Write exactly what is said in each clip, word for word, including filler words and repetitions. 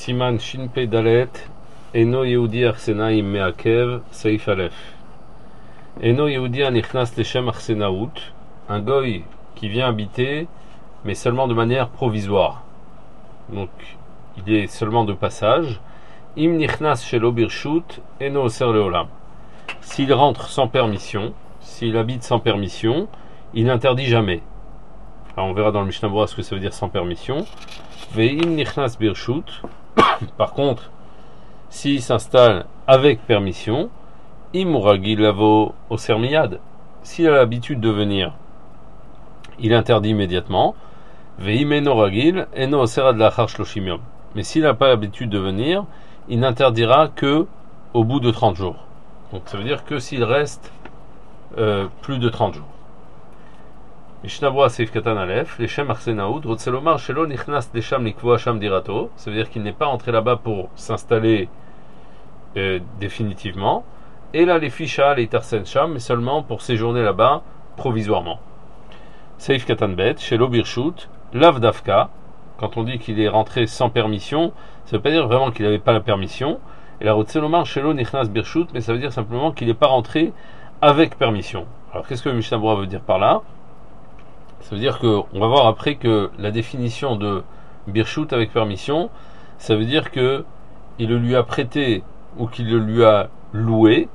Siman Shin Pei Dalet, Eno Yehudi Arsenaim Meakev, Seif Aleph. Eno Yehudi Anichnas Leshem Arsenaout, un goy qui vient habiter, mais seulement de manière provisoire. Donc, il est seulement de passage. Im Nichnas Shelo Birshut, Eno Oser Leolam. S'il rentre sans permission, s'il habite sans permission, il n'interdit jamais. Alors on verra dans le Mishnah Berurah ce que ça veut dire sans permission. Ve'im nichnas birshut. Par contre, s'il s'installe avec permission, im uragil lavo oser miyad. S'il a l'habitude de venir, il interdit immédiatement. Ve'im eno ragil eno oser ad lachar shloshim yom. Mais s'il n'a pas l'habitude de venir, il n'interdira que au bout de trente jours. Donc ça veut dire que s'il reste euh, plus de trente jours. Mishnah Berurah Seif Katan Aleph, Leshem Arsenaout, Rotzelomar Shelo Nichnas Lesham Likvoa Sham Dirato. Ça veut dire qu'il n'est pas entré là-bas pour s'installer euh, définitivement. Et là, les ficha, les Tarsen Sham, mais seulement pour séjourner là-bas provisoirement. Seif Katan Bet, Shelo Birshut, Lav Dafka. Quand on dit qu'il est rentré sans permission, ça ne veut pas dire vraiment qu'il n'avait pas la permission. Et la Rotzelomar Shelo Nichnas Birshut, mais ça veut dire simplement qu'il n'est pas rentré avec permission. Alors qu'est-ce que le Mishnah Berurah veut dire par là? Ça veut dire que, on va voir après que la définition de Birshut avec permission, ça veut dire que il le lui a prêté ou qu'il le lui a loué,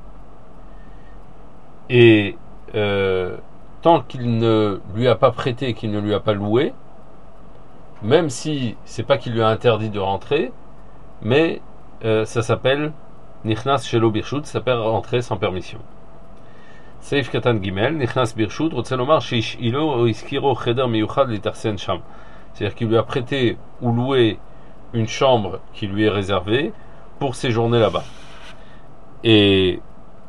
et euh, tant qu'il ne lui a pas prêté, qu'il ne lui a pas loué, même si c'est pas qu'il lui a interdit de rentrer, mais euh, ça s'appelle Nichnas Shelo Birshut, ça s'appelle rentrer sans permission. Seif Katan Gimel, Nichnas Birshut, Rotzelomar Shish Ilo Iskiro Cheder Miyuchad Litarsen Sham. C'est-à-dire qu'il lui a prêté ou loué une chambre qui lui est réservée pour séjourner là-bas. Et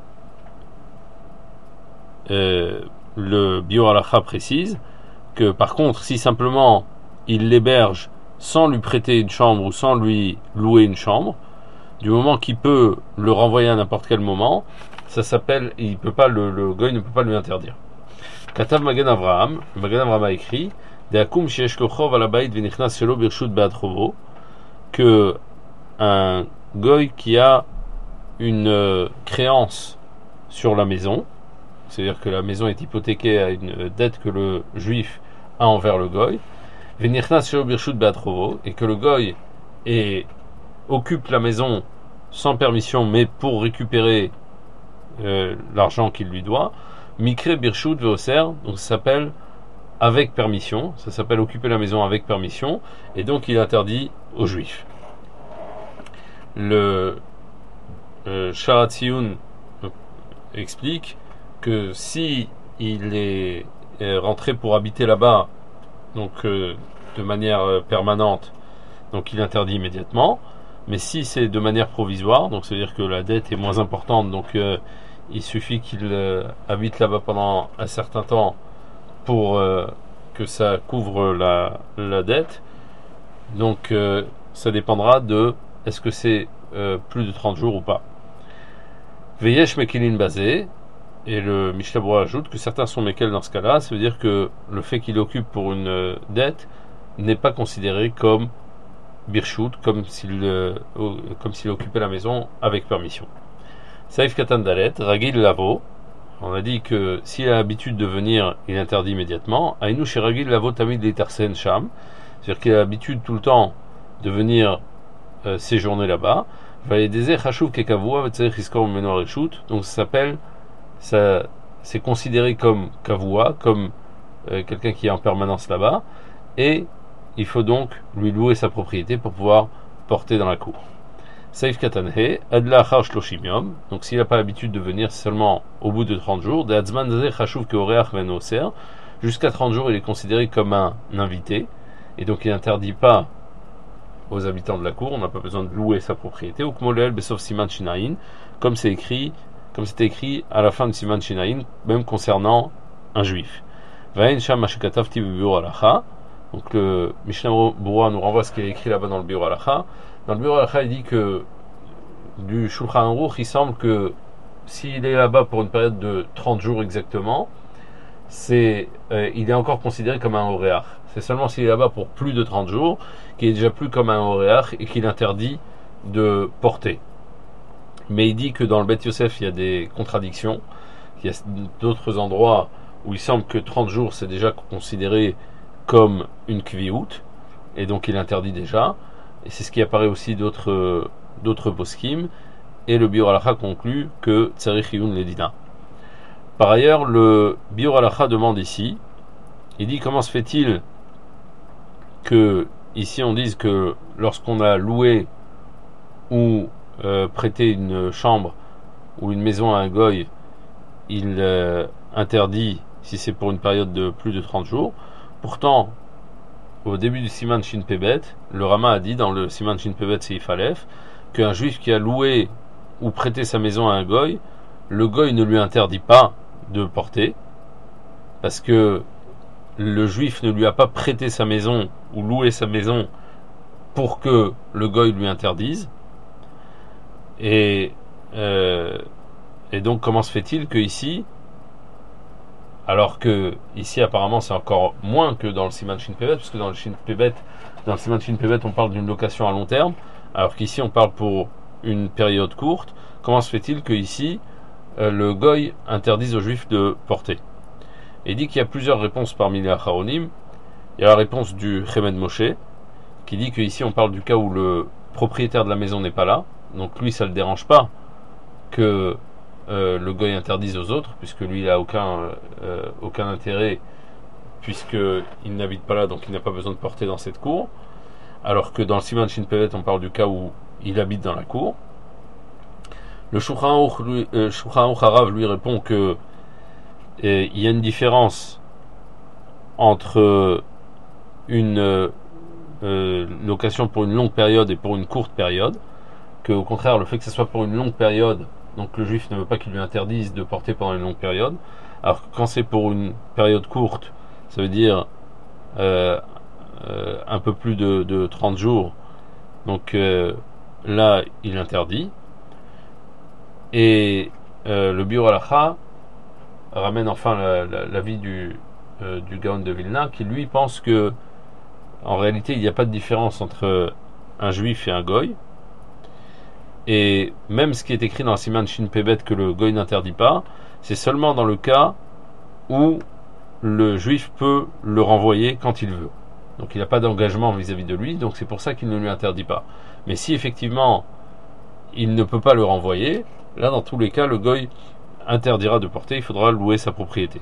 euh, le Biur Halacha précise que par contre, si simplement il l'héberge sans lui prêter une chambre ou sans lui louer une chambre, du moment qu'il peut le renvoyer à n'importe quel moment, ça s'appelle, il peut pas, le, le goy ne peut pas lui interdire. Katav Magen Avraham, Magen Avraham a écrit, Deakum sheyesh lo chov al habayit v'nichnas shelo birshut be'ad chovo, que un goy qui a une euh, créance sur la maison, c'est-à-dire que la maison est hypothéquée à une dette que le juif a envers le goy, v'nichnas shelo birshut be'ad chovo, et que le goy est, occupe la maison sans permission, mais pour récupérer Euh, l'argent qu'il lui doit, Mikre Birshut Veoser, donc ça s'appelle avec permission, ça s'appelle occuper la maison avec permission, et donc il interdit aux juifs. Le euh, Sharatziun explique que si il est euh, rentré pour habiter là-bas, donc euh, de manière euh, permanente, donc il interdit immédiatement. Mais si c'est de manière provisoire, donc ça veut dire que la dette est moins importante, donc euh, il suffit qu'il euh, habite là-bas pendant un certain temps pour euh, que ça couvre la, la dette. Donc euh, ça dépendra de est-ce que c'est euh, plus de trente jours ou pas. Veyesh Mekilin basé, et le Mishnah Berurah ajoute que certains sont Mekel dans ce cas-là, ça veut dire que le fait qu'il occupe pour une euh, dette n'est pas considéré comme Birshut, comme s'il euh, comme s'il occupait la maison avec permission. Saif Katan Dalet, Ragil Lavo, on a dit que s'il a l'habitude de venir, il interdit immédiatement. Aïnou chez Ragil Lavo Tamid Litarsen Sham, c'est-à-dire qu'il a l'habitude tout le temps de venir euh, séjourner là-bas. Valedeze Chashuv Kekavua Vetzerich Iskor Meno Reshut, donc ça s'appelle, ça, c'est considéré comme Kavua, comme euh, quelqu'un qui est en permanence là-bas, et il faut donc lui louer sa propriété pour pouvoir porter dans la cour. Saif Katanhe, Adla Achar Shloshim Yom, donc s'il n'a pas l'habitude de venir seulement au bout de trente jours, De Adzman Zeh Chashuv Keoreach Ven Oser, jusqu'à trente jours il est considéré comme un invité, et donc il n'interdit pas aux habitants de la cour, on n'a pas besoin de louer sa propriété, ou Kmolel Besov Siman Shinaïn, comme c'est écrit, comme c'est écrit à la fin de Siman Shinaïn, même concernant un juif. Vaen Sham Mashekatav Ti Biur Halacha. Donc le Mishnah Berurah nous renvoie ce qui est écrit là-bas dans le Biur Halacha. Dans le Biur Halacha, il dit que du Shulchan Aruch, il semble que s'il est là-bas pour une période de trente jours exactement, c'est, euh, il est encore considéré comme un Oreach. C'est seulement s'il est là-bas pour plus de trente jours, qu'il est déjà plus comme un Oréach et qu'il interdit de porter. Mais il dit que dans le Beth Yosef, il y a des contradictions. Il y a d'autres endroits où il semble que trente jours, c'est déjà considéré comme une kviout, et donc il interdit déjà. Et c'est ce qui apparaît aussi d'autres d'autres poskim. Et le Biur Halacha conclut que Tzarich Iyun Ledina. Par ailleurs, le Biur Halacha demande ici, il dit comment se fait-il que ici on dise que lorsqu'on a loué ou euh, prêté une chambre ou une maison à un goy, il euh, interdit si c'est pour une période de plus de trente jours. Pourtant, au début du Siman Shin Pebet, le Rama a dit dans le Siman Shin Pebet Seif Aleph qu'un juif qui a loué ou prêté sa maison à un goy, le goy ne lui interdit pas de porter, parce que le juif ne lui a pas prêté sa maison ou loué sa maison pour que le goy lui interdise. Et, euh, et donc comment se fait-il que ici, alors que ici apparemment c'est encore moins que dans le Siman Shin Pebet, parce que dans le Shin Pebet, dans le Siman Shin Pebet on parle d'une location à long terme, alors qu'ici on parle pour une période courte, comment se fait-il que ici euh, le goy interdise aux juifs de porter? Et il dit qu'il y a plusieurs réponses parmi les Acharonim. Il y a la réponse du Chemed Moshe, qui dit qu'ici on parle du cas où le propriétaire de la maison n'est pas là, donc lui ça ne le dérange pas que euh, le goy interdise aux autres, puisque lui il n'a aucun, euh, aucun intérêt, puisqu'il n'habite pas là, donc il n'a pas besoin de porter dans cette cour, alors que dans le Siman Shin Pebet on parle du cas où il habite dans la cour. Le Shulchan Aruch lui, euh, Shulchan Aruch Harav lui répond que et il y a une différence entre une euh, location pour une longue période et pour une courte période, que au contraire le fait que ce soit pour une longue période, donc le juif ne veut pas qu'il lui interdise de porter pendant une longue période, alors que quand c'est pour une période courte, ça veut dire euh, euh, un peu plus de, de trente jours, donc euh, là il interdit. Et euh, le Biur Halacha ramène enfin l'avis du, euh, du Gaon de Vilna, qui lui pense que en réalité il n'y a pas de différence entre un juif et un goy, et même ce qui est écrit dans la Siman Shin Pebet que le goy n'interdit pas, c'est seulement dans le cas où le juif peut le renvoyer quand il veut, donc il n'a pas d'engagement vis-à-vis de lui, donc c'est pour ça qu'il ne lui interdit pas. Mais si effectivement il ne peut pas le renvoyer, là dans tous les cas le goy interdira de porter, il faudra louer sa propriété.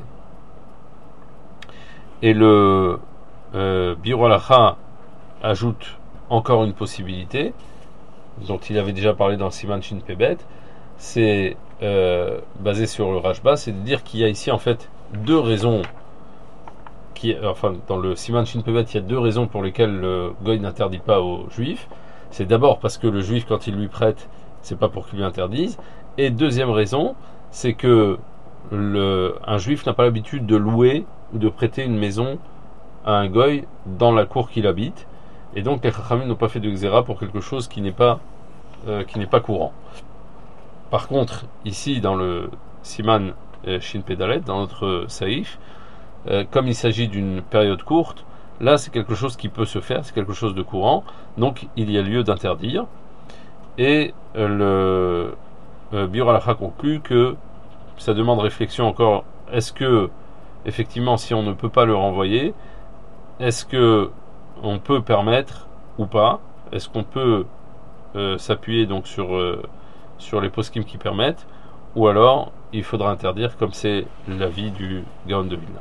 Et le euh, Biur Halacha ajoute encore une possibilité dont il avait déjà parlé dans le Siman Shin Pebet, c'est euh, basé sur le Rashba, c'est de dire qu'il y a ici en fait deux raisons qui, enfin dans le Siman Shin Pebet il y a deux raisons pour lesquelles le goy n'interdit pas aux juifs. C'est d'abord parce que le juif quand il lui prête, c'est pas pour qu'il lui interdise, et deuxième raison, c'est que le, un juif n'a pas l'habitude de louer ou de prêter une maison à un goy dans la cour qu'il habite, et donc les Chachamim n'ont pas fait de xéra pour quelque chose qui n'est pas euh, qui n'est pas courant. Par contre, ici dans le Siman euh, Shin Pedalet, dans notre Saïf, euh, comme il s'agit d'une période courte, là c'est quelque chose qui peut se faire, c'est quelque chose de courant, donc il y a lieu d'interdire. Et euh, le euh, Biur Halacha conclut que ça demande réflexion encore. Est-ce que effectivement si on ne peut pas le renvoyer, est-ce que on peut permettre ou pas, est-ce qu'on peut euh, s'appuyer donc sur euh, sur les poskim qui permettent, ou alors il faudra interdire comme c'est l'avis du Gaon de Vilna.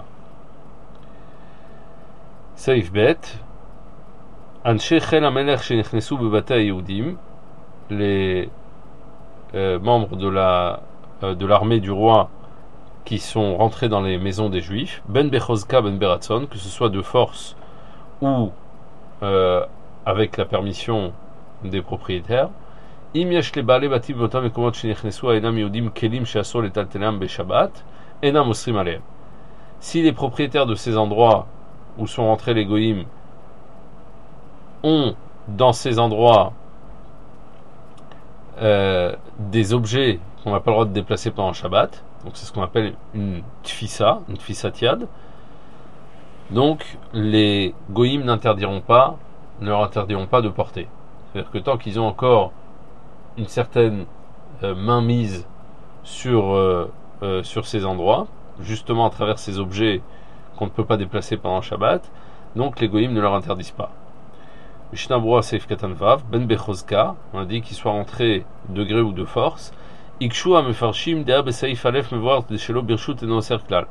Saif Bet Anshe Chel HaMelech Shenichnesu Bebate HaYehudim, les euh, membres de la euh, de l'armée du roi qui sont rentrés dans les maisons des juifs, Ben Bechozka Ben Beratzon, que ce soit de force ou euh, avec la permission des propriétaires. Im yesh le baale batim botam mekomot shenichnesu ha'enam yehudim kelim she'asor letaltelam beshabbat enam osrim alehem. Si les propriétaires de ces endroits où sont rentrés les goïms ont dans ces endroits euh, des objets qu'on n'a pas le droit de déplacer pendant Shabbat, donc c'est ce qu'on appelle une tfissa, une tfissat yad, Donc les goïms n'interdiront pas, ne leur interdiront pas de porter. C'est-à-dire que tant qu'ils ont encore une certaine euh, mainmise sur, euh, euh, sur ces endroits, justement à travers ces objets qu'on ne peut pas déplacer pendant Shabbat, donc les goïms ne leur interdisent pas. Mishnah Berurah Seif Katan Vav, Ben Bechozka, on a dit qu'il soit rentré de gré ou de force. Ikshu Mefarshim Dea Besaif Alef Mevoir de Shelo Birshut et Noser Klal.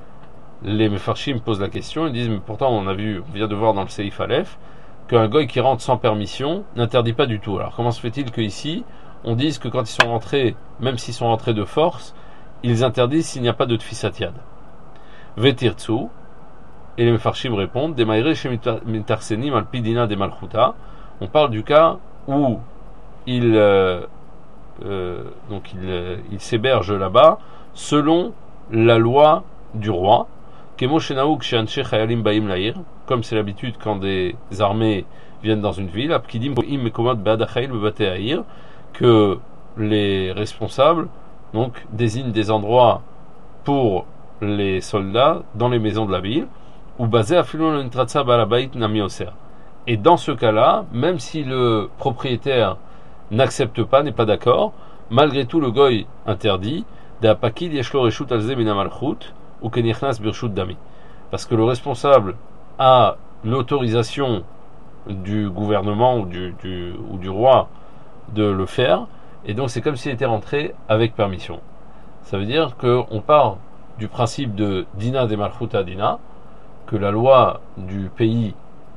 Les Mefarshim posent la question, ils disent mais pourtant on a vu, on vient de voir dans le Seif Alef qu'un goy qui rentre sans permission n'interdit pas du tout. Alors comment se fait-il qu'ici on dise que quand ils sont rentrés, même s'ils sont rentrés de force, ils interdisent s'il n'y a pas de tfisat-yad? Vetirtsu, et les Mefarshim répondent, des maïré chez mitarsenim al pidina de malchuta. On parle du cas où il, euh, euh, donc il, euh, il s'héberge là-bas selon la loi du roi. Kemo shenaouk chez anshe chayalim baim laïr, comme c'est l'habitude quand des armées viennent dans une ville, apkidim im mekomot be'ad ha'chayil be'bate ha'ir, que les responsables donc désignent des endroits pour les soldats dans les maisons de la ville, ou basé à filon l'intratsa balabait nami oser. Et dans ce cas-là, même si le propriétaire n'accepte pas, n'est pas d'accord, malgré tout le goy interdit d'apakid yeshlo reshut alze min amalchut ou kenichnas birshut dami, parce que le responsable a l'autorisation du gouvernement ou du, du, ou du roi de le faire, et donc c'est comme s'il était rentré avec permission. Ça veut dire qu'on part du principe de dina de malchuta dina, que la loi du pays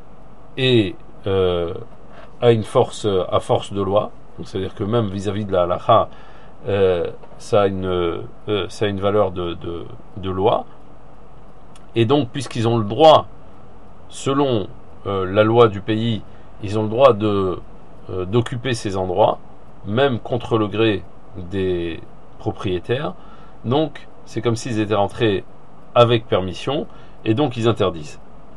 est, euh, a une force à force de loi, donc c'est à dire que même vis-à-vis de la halacha, euh, ça a une euh, ça a une valeur de, de, de loi, et donc puisqu'ils ont le droit, selon euh, la loi du pays, ils ont le droit de euh, d'occuper ces endroits, même contre le gré des propriétaires. Donc c'est comme s'ils étaient rentrés avec permission, et donc ils interdisent.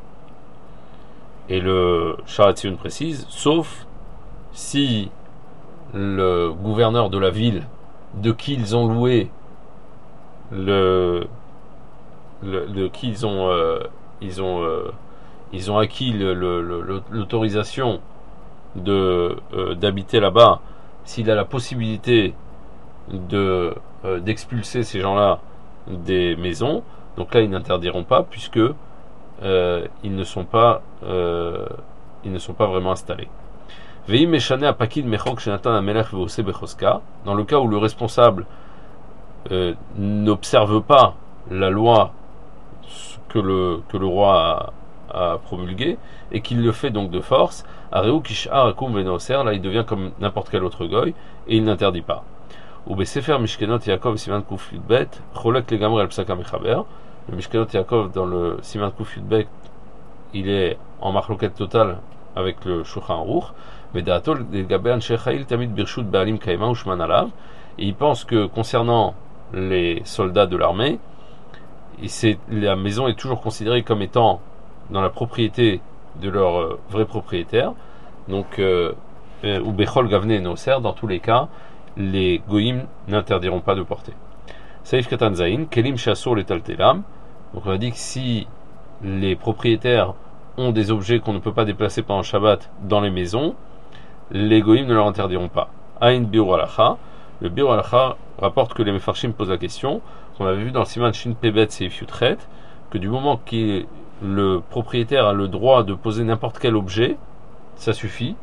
Et le Sharatzion précise, sauf si le gouverneur de la ville de qui ils ont loué le, le de qui ils ont euh, ils ont euh, ils ont acquis le, le, le, l'autorisation de euh, d'habiter là-bas, s'il a la possibilité de euh, d'expulser ces gens-là des maisons, donc là ils n'interdiront pas, puisque euh, ils ne sont pas euh, ils ne sont pas vraiment installés. Dans le cas où le responsable euh, n'observe pas la loi que le, que le roi a, a promulguée, et qu'il le fait donc de force, là il devient comme n'importe quel autre goy, et il n'interdit pas. Le Mishkenot Yaakov dans le Siman Kuf Yudbet, il est en marloquette totale avec le Shulchan Aruch, et il pense que concernant les soldats de l'armée, c'est, la maison est toujours considérée comme étant dans la propriété de leur euh, vrai propriétaire. Donc, ou Bechol Gavne Noser, dans tous les cas, les goïms n'interdiront pas de porter. Saif Katan Zain, Kelim Shasur les Taltelam. Donc, on a dit que si les propriétaires ont des objets qu'on ne peut pas déplacer pendant Shabbat dans les maisons, les goïms ne leur interdiront pas. Aïn Biur Alacha, le Biur Alacha rapporte que les Mefarshim posent la question, qu'on avait vu dans le Siman Shin Pebet Seif Yutret, que du moment que le propriétaire a le droit de poser n'importe quel objet, ça suffit,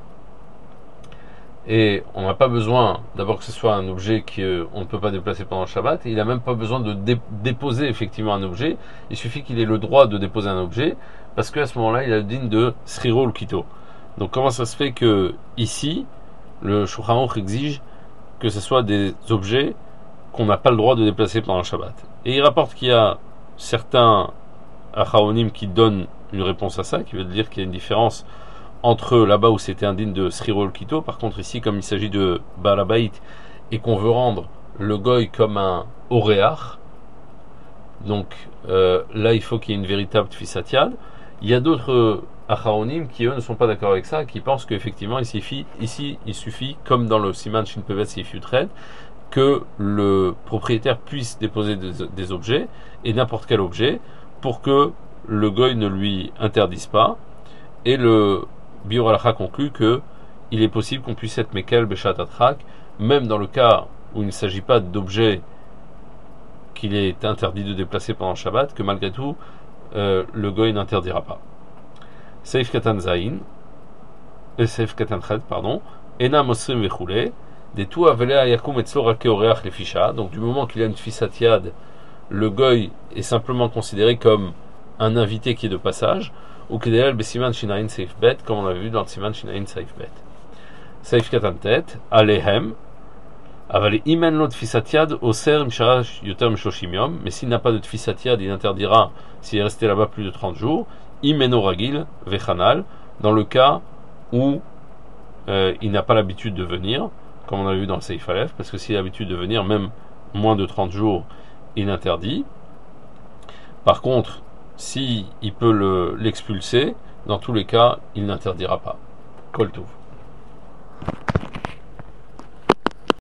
et on n'a pas besoin d'abord que ce soit un objet qu'on ne peut pas déplacer pendant le Shabbat, et il n'a même pas besoin de dé- déposer effectivement un objet, il suffit qu'il ait le droit de déposer un objet, parce qu'à ce moment-là il a le digne de Sriro le Kito. Donc comment ça se fait que ici le Shulchan Aruch exige que ce soit des objets qu'on n'a pas le droit de déplacer pendant le Shabbat? Et il rapporte qu'il y a certains acharonim qui donnent une réponse à ça, qui veut dire qu'il y a une différence entre là-bas où c'était indigne de Sriro le Kito. Par contre ici, comme il s'agit de Balabait et qu'on veut rendre le goy comme un oréach, donc euh, là il faut qu'il y ait une véritable tfisat-yad. Il y a d'autres acharonim qui eux ne sont pas d'accord avec ça, qui pensent qu'effectivement il suffit, ici il suffit, comme dans le Siman Shin Pevet Seif Yutret, que le propriétaire puisse déposer des, des objets, et n'importe quel objet, pour que le goy ne lui interdise pas. Et le Biur Halacha conclut que il est possible qu'on puisse être Mekel Beshat Atrak, même dans le cas où il ne s'agit pas d'objets qu'il est interdit de déplacer pendant le Shabbat, que malgré tout, euh, le goy n'interdira pas. Seif Katan Zain, et Seif Katan Ched, pardon, Ena Mosrim Vechule, des tout Avele Ayakum et Tzlor Akeoreach Lefisha, donc du moment qu'il y a une Tfisat Yad, le goy est simplement considéré comme un invité qui est de passage, ou Kedel Besiman Shinaïn Seif Bet, comme on l'avait vu dans le Siman Shinaïn Seif Bet. Seif Katan Tet, Alehem, Avale Imen Lo Tfisat Yad, Oser Msharash Yoter Mshoshim Yom, mais s'il n'a pas de Tfisat Yad, il interdira s'il est resté là-bas plus de trente jours, Imeno Ragil, Vechanal, dans le cas où euh, il n'a pas l'habitude de venir, comme on a vu dans le Seif Aleph, parce que s'il a l'habitude de venir, même moins de trente jours, il interdit. Par contre, si il peut le, l'expulser, dans tous les cas, il n'interdira pas. Kol Tov.